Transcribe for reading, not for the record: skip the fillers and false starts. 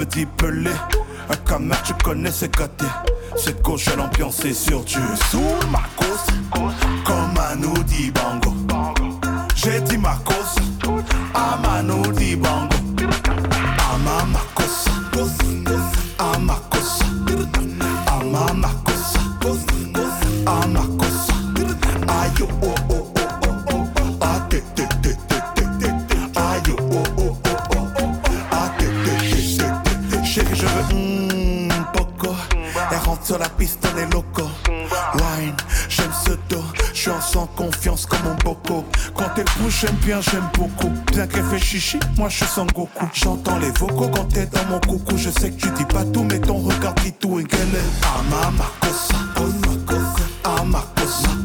dit pelé. Un camère, tu connais, c'est gâté. Cette gauche, elle l'ambiance est sur tu sous ma cause. Comme Manu Dibango. J'ai dit ma cause. À Manu Dibango. Ama ma cause. Ama cause. Ama ma cause. Ama cause. Aïe oh oh oh oh oh. Ah te te te te te. Aïe oh oh oh oh oh. Ah te te te te. Chérie, je veux poco. Elle rentre sur la piste, on est loco. Wine, j'aime ce dos. J'suis en sans confiance comme mon boco. Quand elle bouge, j'aime bien, j'aime beaucoup. Bien qu'elle fait chichi, moi j'suis sans Goku. J'entends les vocaux quand t'es dans mon coucou. Je sais que tu dis pas tout, mais ton regard dit tout. Et quelle est Ama ma cosa, ama cosa.